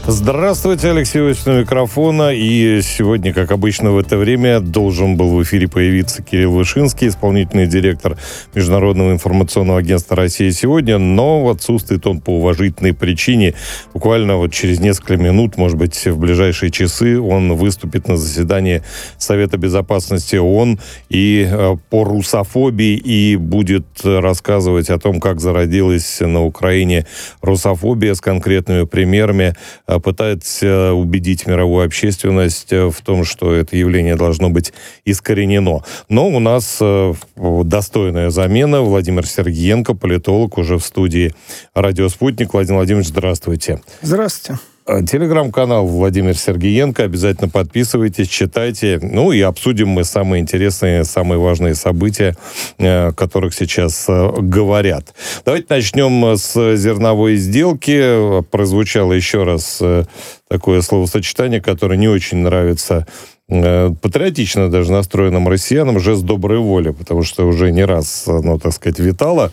Здравствуйте, Алексей Осин у микрофона. И сегодня, как обычно в это время, должен был в эфире появиться Кирилл Вышинский, исполнительный директор Международного информационного агентства «Россия сегодня», но отсутствует он по уважительной причине. Буквально вот через несколько минут, может быть, в ближайшие часы он выступит на заседании Совета безопасности ООН и по русофобии и будет рассказывать о том, как зародилась на Украине русофобия с конкретными примерами, пытается убедить мировую общественность в том, что это явление должно быть искоренено. Но у нас достойная замена. Владимир Сергиенко, политолог, уже в студии «Радио Спутник». Владимир Владимирович, здравствуйте. Здравствуйте. Телеграм-канал Владимир Сергиенко. Обязательно подписывайтесь, читайте. Ну и обсудим мы самые интересные, самые важные события, о которых сейчас говорят. Давайте начнем с зерновой сделки. Прозвучало еще раз такое словосочетание, которое не очень нравится патриотично даже настроенным россиянам, жест доброй воли, потому что уже не раз, так сказать, витало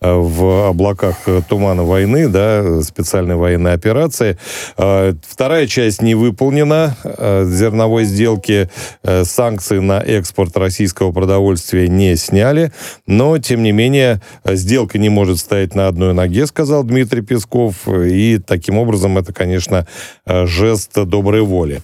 в облаках тумана войны, да, специальной военной операции. Вторая часть не выполнена зерновой сделки. Санкции на экспорт российского продовольствия не сняли, но, тем не менее, сделка не может стоять на одной ноге, сказал Дмитрий Песков, и таким образом это, конечно, жест доброй воли.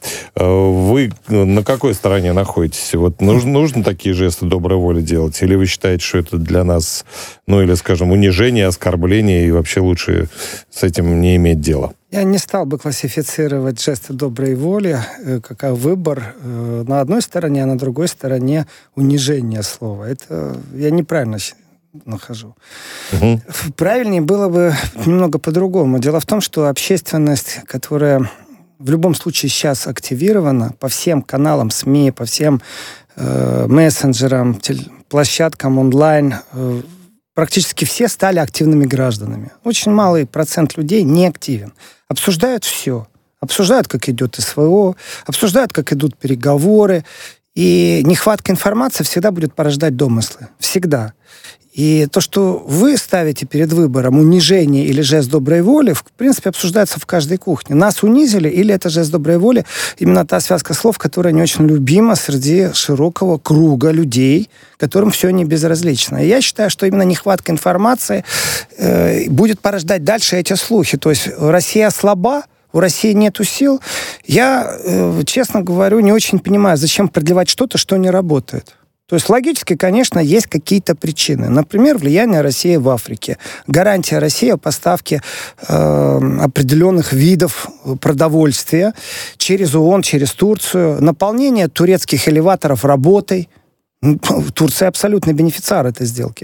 Вы на какой стороне находитесь? Вот нужно такие жесты доброй воли делать? Или вы считаете, что это для нас, или, скажем, унижение, оскорбление, и вообще лучше с этим не иметь дела? Я не стал бы классифицировать жесты доброй воли как выбор на одной стороне, а на другой стороне унижение слова. Это я неправильно нахожу. Угу. Правильнее было бы немного по-другому. Дело в том, что общественность, которая в любом случае сейчас активирована по всем каналам СМИ, по всем мессенджерам, площадкам онлайн, практически все стали активными гражданами. Очень малый процент людей не активен. Обсуждают все. Обсуждают, как идет СВО, обсуждают, как идут переговоры. И нехватка информации всегда будет порождать домыслы. Всегда. И то, что вы ставите перед выбором унижение или жест доброй воли, в принципе, обсуждается в каждой кухне. Нас унизили или это жест доброй воли? Именно та связка слов, которая не очень любима среди широкого круга людей, которым все не безразлично. И я считаю, что именно нехватка информации будет порождать дальше эти слухи. То есть Россия слаба, у России нету сил. Я, честно говорю, не очень понимаю, зачем продлевать что-то, что не работает. То есть логически, конечно, есть какие-то причины. Например, влияние России в Африке, гарантия России о поставке определенных видов продовольствия через ООН, через Турцию, наполнение турецких элеваторов работой. Турция абсолютный бенефициар этой сделки.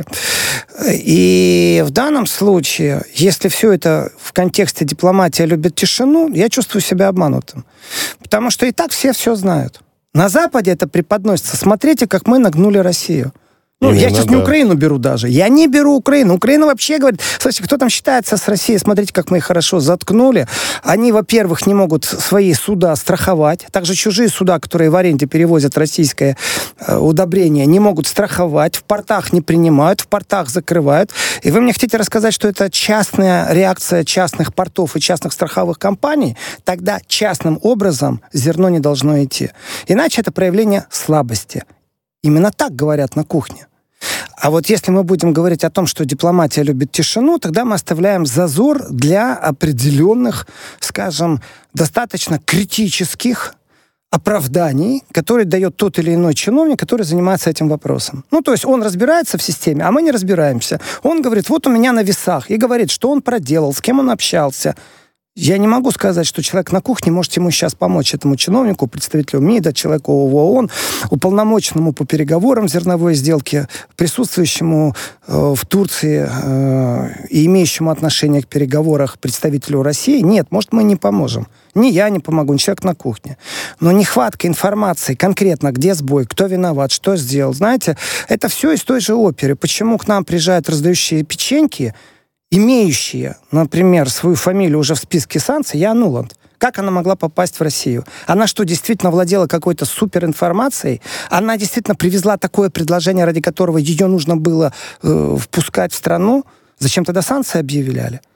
И в данном случае, если все это в контексте дипломатия любит тишину, я чувствую себя обманутым. Потому что и так все знают. На Западе это преподносится. Смотрите, как мы нагнули Россию. Я сейчас не Украину беру даже. Я не беру Украину. Украина вообще говорит, слушайте, кто там считается с Россией? Смотрите, как мы их хорошо заткнули. Они, во-первых, не могут свои суда страховать. Также чужие суда, которые в аренде перевозят российское удобрение, не могут страховать. В портах не принимают, в портах закрывают. И вы мне хотите рассказать, что это частная реакция частных портов и частных страховых компаний? Тогда частным образом зерно не должно идти. Иначе это проявление слабости. Именно так говорят на кухне. А вот если мы будем говорить о том, что дипломатия любит тишину, тогда мы оставляем зазор для определенных, скажем, достаточно критических оправданий, которые дает тот или иной чиновник, который занимается этим вопросом. То есть он разбирается в системе, а мы не разбираемся. Он говорит, вот у меня на весах, и говорит, что он проделал, с кем он общался. Я не могу сказать, что человек на кухне может ему сейчас помочь, этому чиновнику, представителю МИДа, человеку ООН, уполномоченному по переговорам зерновой сделки, присутствующему в Турции и имеющему отношение к переговорам представителю России. Нет, может, мы не поможем. Ни я не помогу, ни человек на кухне. Но нехватка информации конкретно, где сбой, кто виноват, что сделал, знаете, это все из той же оперы. Почему к нам приезжают раздающие печеньки, имеющие, например, свою фамилию уже в списке санкций, я Нуланд. Как она могла попасть в Россию? Она что, действительно владела какой-то суперинформацией? Она действительно привезла такое предложение, ради которого ее нужно было впускать в страну? Зачем тогда санкции объявляли?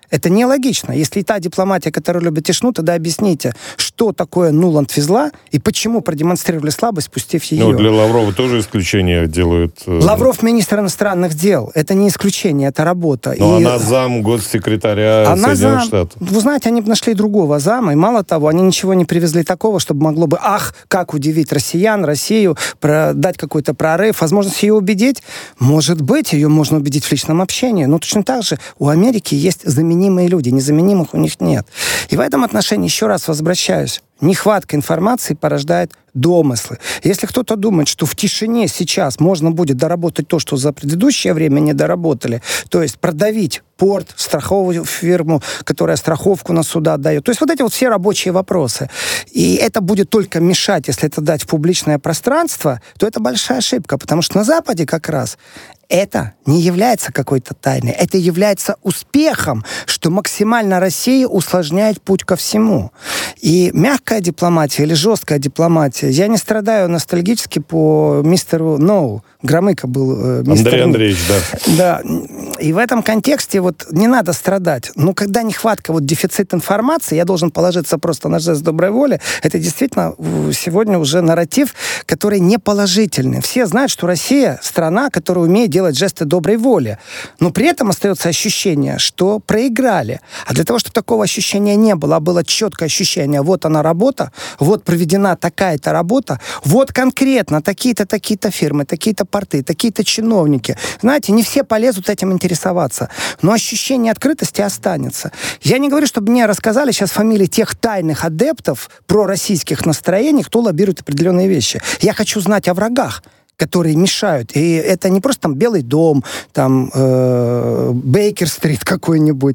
Это нелогично. Если та дипломатия, которая любит тишину, тогда объясните, что такое Нуланд везла и почему продемонстрировали слабость, пустив ее. Ну, для Лаврова тоже исключение делают. Лавров министр иностранных дел. Это не исключение, это работа. Но она зам госсекретаря Соединенных Штатов. Вы знаете, они бы нашли другого зама, и мало того, они ничего не привезли такого, чтобы могло бы, как удивить россиян, Россию, дать какой-то прорыв, возможность ее убедить. Может быть, ее можно убедить в личном общении, но точно так же у Америки есть заменимые люди, незаменимых у них нет. И в этом отношении еще раз возвращаюсь. Нехватка информации порождает домыслы. Если кто-то думает, что в тишине сейчас можно будет доработать то, что за предыдущее время не доработали, то есть продавить порт, страховую фирму, которая страховку на суда дает. То есть вот эти вот все рабочие вопросы. И это будет только мешать, если это дать в публичное пространство, то это большая ошибка, потому что на Западе как раз это не является какой-то тайной. Это является успехом, что максимально Россия усложняет путь ко всему. И мягкая дипломатия или жесткая дипломатия. Я не страдаю ностальгически по мистеру Ноу. Громыко был мистер Андрей Андреевич, да. Да. И в этом контексте вот не надо страдать. Но когда нехватка, вот дефицит информации, я должен положиться просто на жест доброй воли, это действительно сегодня уже нарратив, который не положительный. Все знают, что Россия страна, которая умеет делать жесты доброй воли. Но при этом остается ощущение, что проиграли. А для того, чтобы такого ощущения не было, а было четкое ощущение, вот она работа, вот проведена такая-то работа, вот конкретно такие-то, такие-то фирмы, такие-то порты, такие-то чиновники. Знаете, не все полезут этим интересоваться, но ощущение открытости останется. Я не говорю, чтобы мне рассказали сейчас фамилии тех тайных адептов пророссийских настроений, кто лоббирует определенные вещи. Я хочу знать о врагах, которые мешают. И это не просто там Белый дом, там Бейкер-стрит какой-нибудь.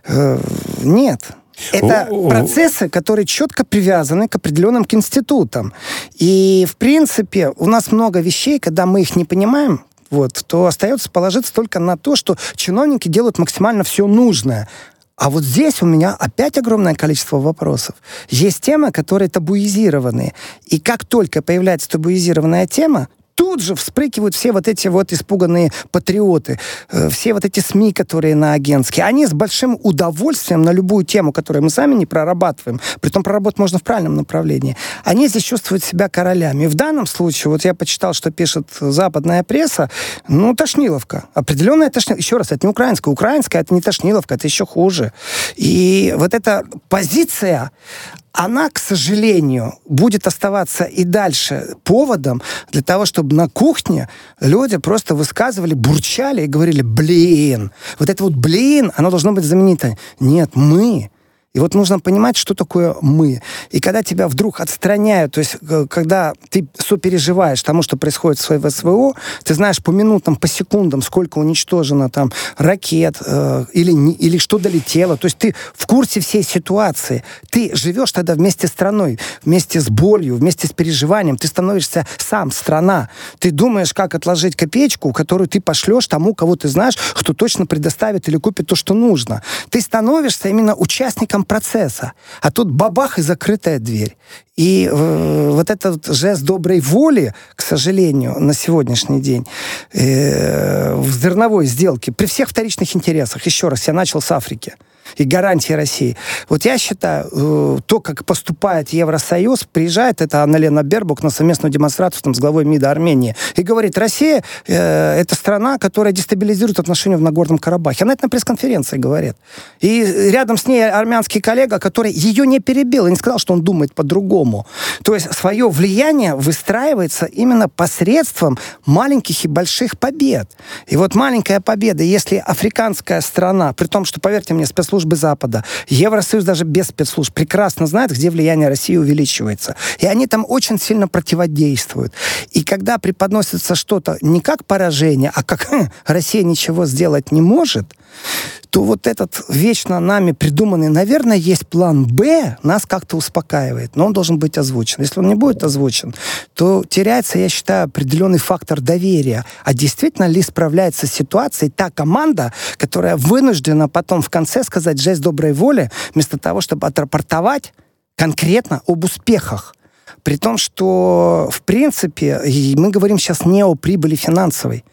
Нет. Это процессы, которые четко привязаны к определенным институтам. И, в принципе, у нас много вещей, когда мы их не понимаем, то остается положиться только на то, что чиновники делают максимально все нужное. А вот здесь у меня опять огромное количество вопросов. Есть темы, которые табуизированы. И как только появляется табуизированная тема, тут же вспрыгивают все вот эти вот испуганные патриоты, все вот эти СМИ, которые на агентские. Они с большим удовольствием на любую тему, которую мы сами не прорабатываем, притом проработать можно в правильном направлении, они здесь чувствуют себя королями. И в данном случае, вот я почитал, что пишет западная пресса, тошниловка. Определенная тошниловка. Еще раз, это не украинская. Украинская — это не тошниловка, это еще хуже. И вот эта позиция, она, к сожалению, будет оставаться и дальше поводом для того, чтобы на кухне люди просто высказывали, бурчали и говорили: блин. Вот это вот блин, оно должно быть знаменито. Нет, мы. И вот нужно понимать, что такое «мы». И когда тебя вдруг отстраняют, то есть когда ты сопереживаешь тому, что происходит в СВО, ты знаешь по минутам, по секундам, сколько уничтожено там ракет или что долетело. То есть ты в курсе всей ситуации. Ты живешь тогда вместе с страной, вместе с болью, вместе с переживанием. Ты становишься сам страна. Ты думаешь, как отложить копеечку, которую ты пошлешь тому, кого ты знаешь, кто точно предоставит или купит то, что нужно. Ты становишься именно участником процесса. А тут бабах и закрытая дверь. И вот этот жест доброй воли, к сожалению, на сегодняшний день в зерновой сделке, при всех вторичных интересах, еще раз, я начал с Африки и гарантии России. Вот я считаю, то, как поступает Евросоюз, приезжает это Анна-Лена Бербок на совместную демонстрацию там, с главой МИДа Армении и говорит: Россия это страна, которая дестабилизирует отношения в Нагорном Карабахе. Она это на пресс-конференции говорит. И рядом с ней армянский коллега, который ее не перебил и не сказал, что он думает по-другому. То есть свое влияние выстраивается именно посредством маленьких и больших побед. И вот маленькая победа, если африканская страна, при том, что, поверьте мне, спецслужбы Запада, Евросоюз даже без спецслужб прекрасно знает, где влияние России увеличивается. И они там очень сильно противодействуют. И когда преподносится что-то не как поражение, а как Россия ничего сделать не может, то вот этот вечно нами придуманный, наверное, есть план «Б», нас как-то успокаивает. Но он должен быть озвучен. Если он не будет озвучен, то теряется, я считаю, определенный фактор доверия. А действительно ли справляется с ситуацией та команда, которая вынуждена потом в конце сказать жест доброй воли, вместо того, чтобы отрапортовать конкретно об успехах. При том, что, в принципе, мы говорим сейчас не о прибыли финансовой.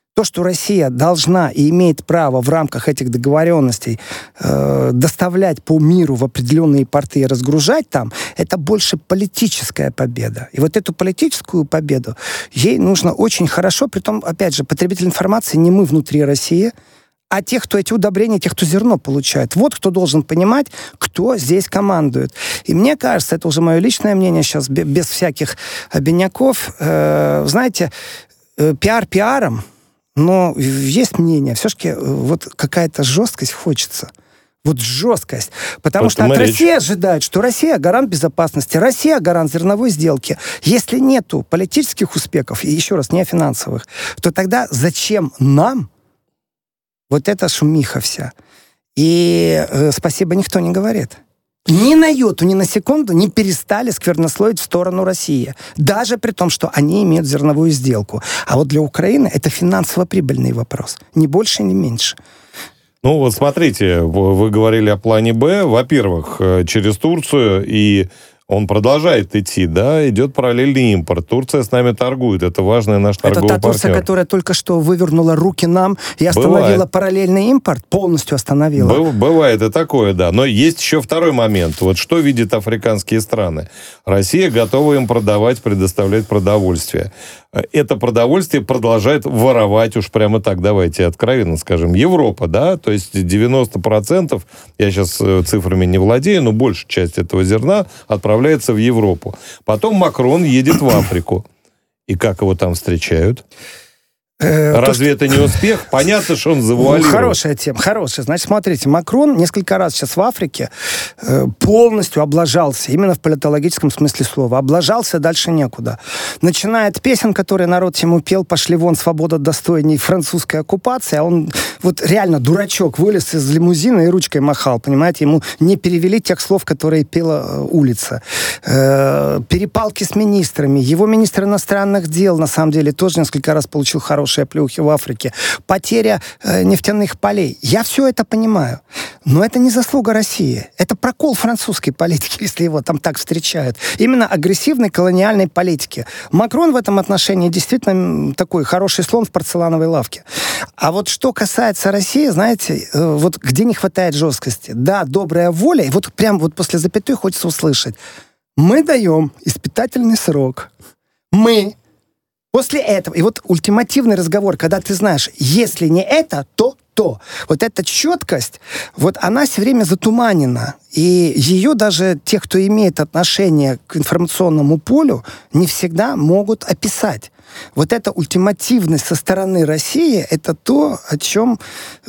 То, что Россия должна и имеет право в рамках этих договоренностей доставлять по миру в определенные порты и разгружать там, это больше политическая победа. И вот эту политическую победу ей нужно очень хорошо, притом, опять же, потребитель информации не мы внутри России, а тех, кто эти удобрения, тех, кто зерно получает. Вот кто должен понимать, кто здесь командует. И мне кажется, это уже мое личное мнение сейчас, без всяких обиняков, знаете, пиар пиаром, но есть мнение, все-таки вот какая-то жесткость хочется. Вот жесткость. Потому что от России ожидают, что Россия гарант безопасности, Россия гарант зерновой сделки. Если нету политических успехов, и еще раз, не финансовых, то тогда зачем нам вот эта шумиха вся? И спасибо никто не говорит. Ни на йоту, ни на секунду не перестали сквернословить в сторону России. Даже при том, что они имеют зерновую сделку. А вот для Украины это финансово-прибыльный вопрос. Ни больше, ни меньше. Ну, вот смотрите, вы говорили о плане «Б». Во-первых, через Турцию, и он продолжает идти, да, идет параллельный импорт. Турция с нами торгует, это важный наш торговый партнер. Это та Турция, которая только что вывернула руки нам и остановила параллельный импорт? Полностью остановила? Бывает и такое, да. Но есть еще второй момент. Вот что видят африканские страны? Россия готова им продавать, предоставлять продовольствие. Это продовольствие продолжает воровать, уж прямо так, давайте откровенно скажем, Европа, да, то есть 90%, я сейчас цифрами не владею, но большая часть этого зерна отправляется в Европу. Потом Макрон едет в Африку. И как его там встречают? Разве это не успех? Понятно, что он завуалировал. Хорошая тема, хорошая. Значит, смотрите, Макрон несколько раз сейчас в Африке полностью облажался, именно в политологическом смысле слова. Облажался, дальше некуда. Начиная от песен, которые народ ему пел, «Пошли вон, свобода достойней французской оккупации», а он вот реально дурачок вылез из лимузина и ручкой махал, понимаете? Ему не перевели тех слов, которые пела улица. Перепалки с министрами. Его министр иностранных дел, на самом деле, тоже несколько раз получил хорошие плюхи в Африке, потеря нефтяных полей. Я все это понимаю. Но это не заслуга России. Это прокол французской политики, если его там так встречают. Именно агрессивной колониальной политики. Макрон в этом отношении действительно такой хороший слон в порцелановой лавке. А вот что касается России, знаете, вот где не хватает жесткости. Да, добрая воля, и вот прям вот после запятой хочется услышать. Мы даем испытательный срок. Мы после этого, и вот ультимативный разговор, когда ты знаешь, если не это, то то. Вот эта четкость, вот она все время затуманена. И ее даже те, кто имеет отношение к информационному полю, не всегда могут описать. Вот эта ультимативность со стороны России, это то, о чем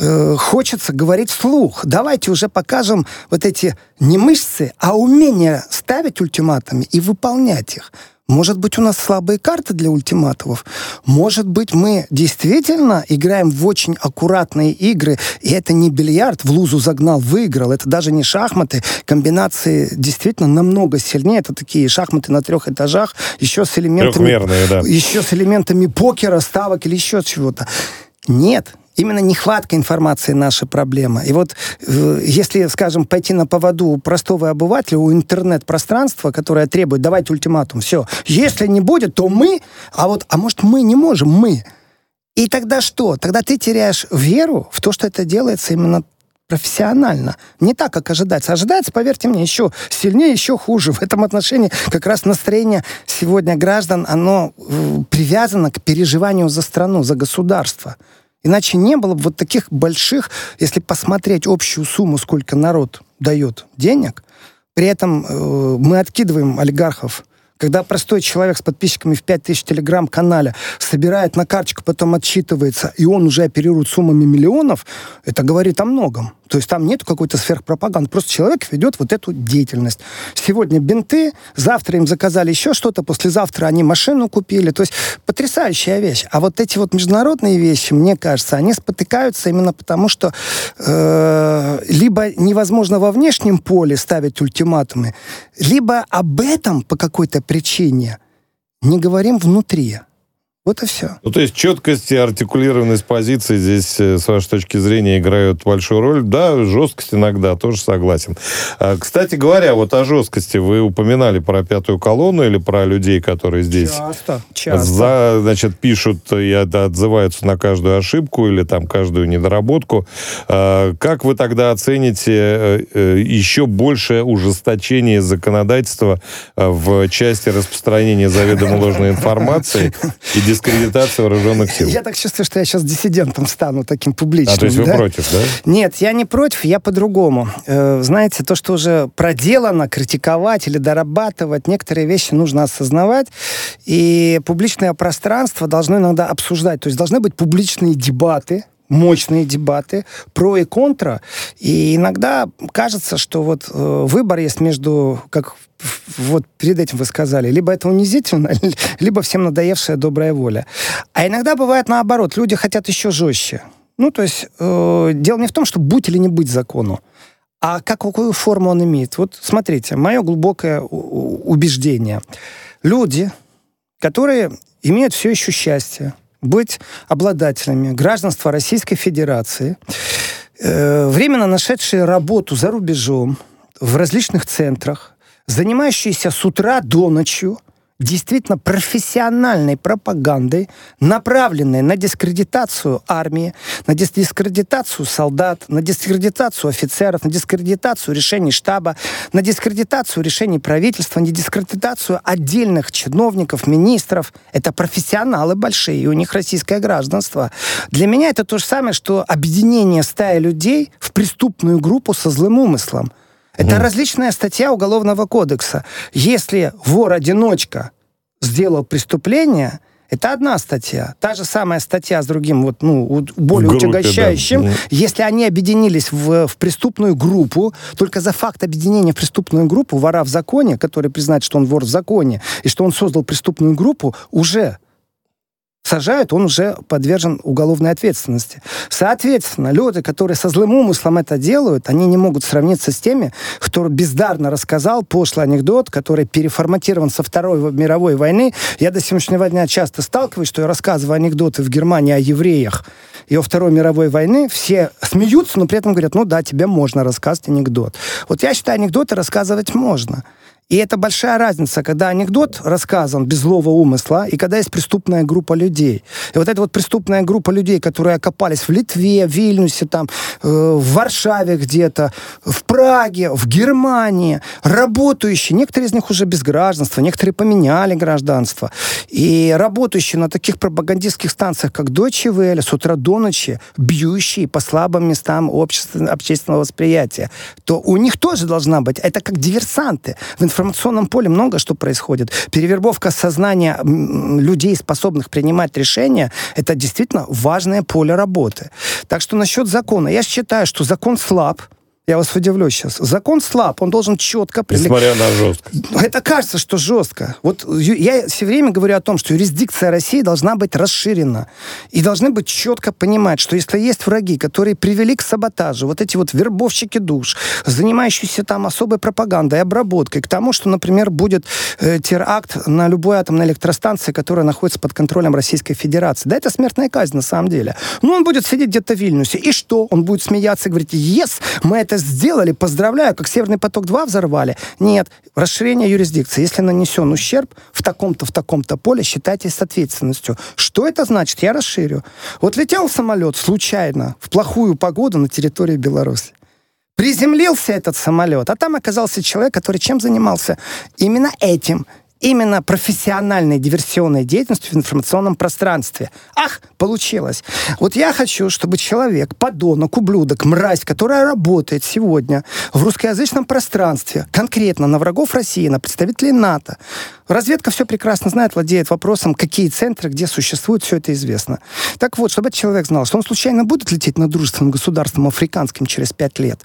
хочется говорить вслух. Давайте уже покажем вот эти не мышцы, а умение ставить ультиматумы и выполнять их. Может быть, у нас слабые карты для ультиматумов. Может быть, мы действительно играем в очень аккуратные игры, и это не бильярд, в лузу загнал, выиграл. Это даже не шахматы. Комбинации действительно намного сильнее. Это такие шахматы на 3 этажах, еще с элементами, да. Еще с элементами покера, ставок или еще чего-то. Нет. Именно нехватка информации наша проблема. И вот если, скажем, пойти на поводу у простого обывателя, у интернет-пространства, которое требует, давайте ультиматум, все. Если не будет, то мы, а может мы не можем, мы. И тогда что? Тогда ты теряешь веру в то, что это делается именно профессионально. Не так, как ожидается. Ожидается, поверьте мне, еще сильнее, еще хуже. В этом отношении как раз настроение сегодня граждан, оно привязано к переживанию за страну, за государство. Иначе не было бы вот таких больших, если посмотреть общую сумму, сколько народ дает денег, при этом мы откидываем олигархов. Когда простой человек с подписчиками в 5000 телеграм-канале собирает на карточку, потом отчитывается, и он уже оперирует суммами миллионов, это говорит о многом. То есть там нет какой-то сверхпропаганды. Просто человек ведет вот эту деятельность. Сегодня бинты, завтра им заказали еще что-то, послезавтра они машину купили. То есть потрясающая вещь. А вот эти вот международные вещи, мне кажется, они спотыкаются именно потому, что либо невозможно во внешнем поле ставить ультиматумы, либо об этом по какой-то причине не говорим внутри. Вот и все. Ну, то есть четкость и артикулированность позиций здесь, с вашей точки зрения, играют большую роль. Да, жесткость иногда, тоже согласен. Кстати говоря, вот о жесткости вы упоминали про пятую колонну или про людей, которые здесь часто. Значит, пишут и отзываются на каждую ошибку или там каждую недоработку. Как вы тогда оцените еще большее ужесточение законодательства в части распространения заведомо ложной информации и дискредитация вооруженных сил? Я так чувствую, что я сейчас диссидентом стану таким публичным. То есть вы против, да? Нет, я не против, я по-другому. Знаете, то, что уже проделано, критиковать или дорабатывать, некоторые вещи нужно осознавать, и публичное пространство должно иногда обсуждать. То есть должны быть публичные дебаты, мощные дебаты, про и контра. И иногда кажется, что вот выбор есть между, как вот перед этим вы сказали, либо это унизительно, либо всем надоевшая добрая воля. А иногда бывает наоборот, люди хотят еще жестче. Ну, то есть дело не в том, что быть или не быть закону, а какую форму он имеет. Вот смотрите, мое глубокое убеждение. Люди, которые имеют все еще счастье быть обладателями гражданства Российской Федерации, временно нашедшие работу за рубежом, в различных центрах, занимающиеся с утра до ночи действительно профессиональной пропагандой, направленной на дискредитацию армии, на дискредитацию солдат, на дискредитацию офицеров, на дискредитацию решений штаба, на дискредитацию решений правительства, на дискредитацию отдельных чиновников, министров. Это профессионалы большие, и у них российское гражданство. Для меня это то же самое, что объединение стаи людей в преступную группу со злым умыслом. Это различная статья Уголовного кодекса. Если вор-одиночка сделал преступление, это одна статья. Та же самая статья с другим, вот, более утягощающим. Да. Если они объединились в преступную группу, только за факт объединения в преступную группу вора в законе, который признает, что он вор в законе, и что он создал преступную группу, уже сажают, он уже подвержен уголовной ответственности. Соответственно, люди, которые со злым умыслом это делают, они не могут сравниться с теми, кто бездарно рассказал пошлый анекдот, который переформатирован со Второй мировой войны. Я до сегодняшнего дня часто сталкиваюсь, что я рассказываю анекдоты в Германии о евреях и о Второй мировой войны. Все смеются, но при этом говорят, ну да, тебе можно рассказывать анекдот. Вот я считаю, анекдоты рассказывать можно. И это большая разница, когда анекдот рассказан без злого умысла, и когда есть преступная группа людей. И вот эта вот преступная группа людей, которые окопались в Литве, в Вильнюсе, там, в Варшаве где-то, в Праге, в Германии, работающие, некоторые из них уже без гражданства, некоторые поменяли гражданство, и работающие на таких пропагандистских станциях, как Deutsche Welle, с утра до ночи, бьющие по слабым местам общественного восприятия, то у них тоже должна быть, это как диверсанты. В информационном поле много что происходит. Перевербовка сознания людей, способных принимать решения, это действительно важное поле работы. Так что насчет закона. Я считаю, что закон слаб. Я вас удивлю сейчас. Закон слаб, он должен четко... Несмотря на жесткость. Это кажется, что жестко. Вот я все время говорю о том, что юрисдикция России должна быть расширена. И должны быть четко понимать, что если есть враги, которые привели к саботажу, вот эти вот вербовщики душ, занимающиеся там особой пропагандой, обработкой, к тому, что, например, будет теракт на любой атомной электростанции, которая находится под контролем Российской Федерации. Да, это смертная казнь на самом деле. Но он будет сидеть где-то в Вильнюсе. И что? Он будет смеяться и говорить, yes, мы это сделали, поздравляю, как Северный поток-2 взорвали. Нет, расширение юрисдикции. Если нанесен ущерб в таком-то поле, считайте с ответственностью. Что это значит? Я расширю. Вот летел самолет случайно в плохую погоду на территории Беларуси. Приземлился этот самолет, а там оказался человек, который чем занимался? Именно этим. Именно профессиональной диверсионной деятельностью в информационном пространстве. Ах, получилось. Вот я хочу, чтобы человек, подонок, ублюдок, мразь, которая работает сегодня в русскоязычном пространстве, конкретно на врагов России, на представителей НАТО. Разведка все прекрасно знает, владеет вопросом, какие центры, где существуют, все это известно. Так вот, чтобы этот человек знал, что он случайно будет лететь над дружественным государством африканским через 5 лет.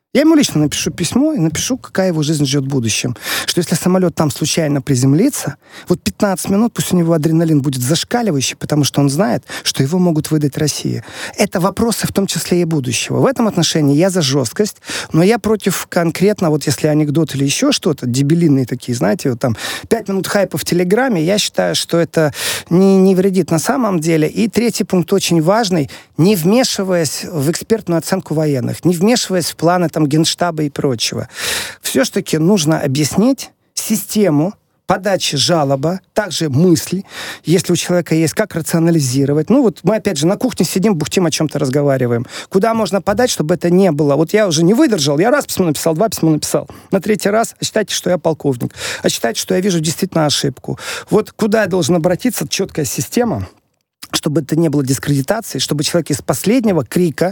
Я ему лично напишу письмо и напишу, какая его жизнь ждет в будущем. Что если самолет там случайно приземлится, вот 15 минут пусть у него адреналин будет зашкаливающий, потому что он знает, что его могут выдать России. Это вопросы в том числе и будущего. В этом отношении я за жесткость, но я против конкретно, вот если анекдот или еще что-то, дебилинные такие, знаете, вот там 5 минут хайпа в Телеграме, я считаю, что это не вредит на самом деле. И третий пункт очень важный, не вмешиваясь в экспертную оценку военных, не вмешиваясь в планы там Генштаба и прочего. Все-таки нужно объяснить систему подачи жалоба, также мысли, если у человека есть, как рационализировать. Ну вот мы опять же на кухне сидим, бухтим, о чем-то разговариваем. Куда можно подать, чтобы это не было? Вот я уже не выдержал, я раз письмо написал, 2 письма написал. На 3-й раз считайте, что я полковник. А считайте, что я вижу действительно ошибку. Вот куда я должен обратиться, четкая система, чтобы это не было дискредитацией, чтобы человек из последнего крика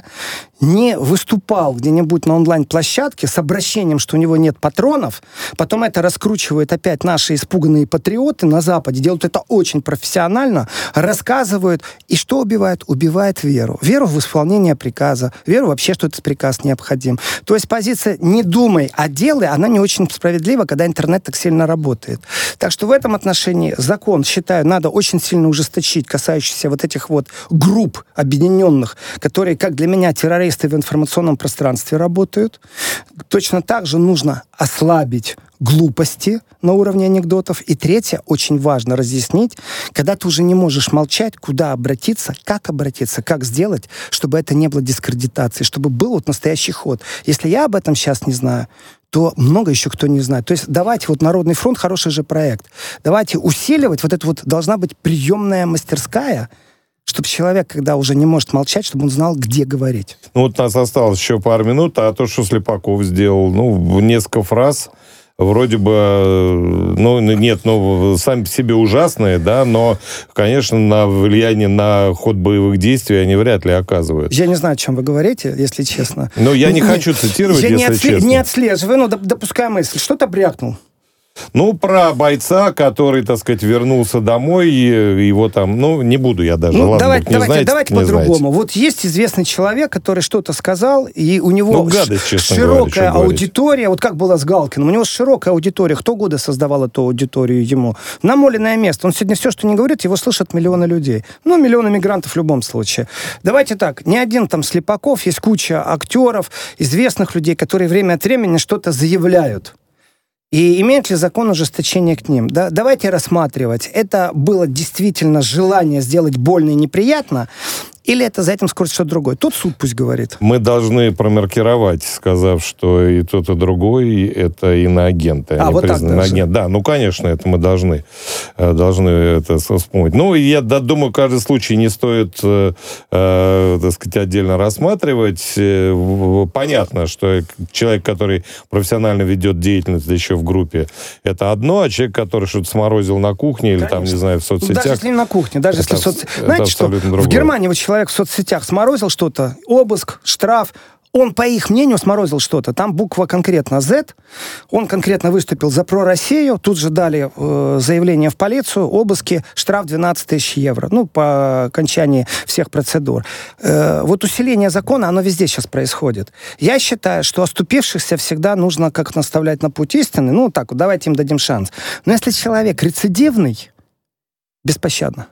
не выступал где-нибудь на онлайн-площадке с обращением, что у него нет патронов, потом это раскручивают опять наши испуганные патриоты на Западе, делают это очень профессионально, рассказывают, и что убивает? Убивает веру. Веру в исполнение приказа, веру вообще, что этот приказ необходим. То есть позиция «не думай, а делай», она не очень справедлива, когда интернет так сильно работает. Так что в этом отношении закон, считаю, надо очень сильно ужесточить, касающийся вот этих вот групп объединенных, которые, как для меня, террористы в информационном пространстве работают. Точно так же нужно ослабить глупости на уровне анекдотов. И третье, очень важно разъяснить, когда ты уже не можешь молчать, куда обратиться, как сделать, чтобы это не было дискредитацией, чтобы был вот настоящий ход. Если я об этом сейчас не знаю, то много еще кто не знает. То есть давайте, вот Народный фронт, хороший же проект, давайте усиливать, вот это вот должна быть приемная мастерская, чтобы человек, когда уже не может молчать, чтобы он знал, где говорить. Ну вот у нас осталось еще пару минут, а то, что Слепаков сделал, несколько фраз, вроде бы, сами по себе ужасные, да, но, конечно, на влияние на ход боевых действий они вряд ли оказывают. Я не знаю, о чем вы говорите, если честно. Но я не хочу цитировать, если честно. Не отслеживаю, допускаю мысль. Что-то брякнул. Про бойца, который, так сказать, вернулся домой, его там, не буду я даже. Давайте по-другому. Вот есть известный человек, который что-то сказал, и у него широкая аудитория. Вот как было с Галкиным. У него широкая аудитория. Кто года создавал эту аудиторию ему? Намоленное место. Он сегодня все, что не говорит, его слышат миллионы людей. Миллионы мигрантов в любом случае. Давайте так. Не один там Слепаков, есть куча актеров, известных людей, которые время от времени что-то заявляют. И имеет ли закон ужесточения к ним? Да? Давайте рассматривать, это было действительно желание сделать больно и неприятно, или это за этим скроется что-то другое? Тут суд пусть говорит. Мы должны промаркировать, сказав, что и тот, и другой это иноагенты. Вот так даже? Да, конечно, это мы должны это вспомнить. Я думаю, каждый случай не стоит, так сказать, отдельно рассматривать. Понятно, что человек, который профессионально ведет деятельность еще в группе, это одно, а человек, который что-то сморозил на кухне или там, не знаю, в соцсетях... Даже если не на кухне, даже если в соцсетях... Знаете что, в Германии человек в соцсетях сморозил что-то, обыск, штраф, он, по их мнению, сморозил что-то. Там буква конкретно Z, он конкретно выступил за про-Россию, тут же дали заявление в полицию, обыски, штраф 12 тысяч евро, по окончании всех процедур. Вот усиление закона, оно везде сейчас происходит. Я считаю, что оступившихся всегда нужно как наставлять на путь истины, давайте им дадим шанс. Но если человек рецидивный, беспощадно.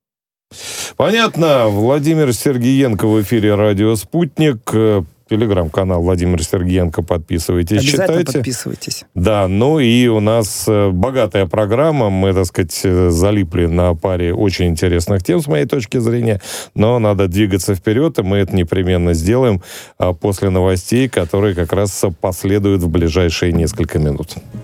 Понятно. Владимир Сергиенко в эфире «Радио Спутник». Телеграм-канал Владимир Сергиенко. Подписывайтесь, обязательно читайте. Подписывайтесь. Да, и у нас богатая программа. Мы, так сказать, залипли на паре очень интересных тем, с моей точки зрения. Но надо двигаться вперед, и мы это непременно сделаем после новостей, которые как раз последуют в ближайшие несколько минут.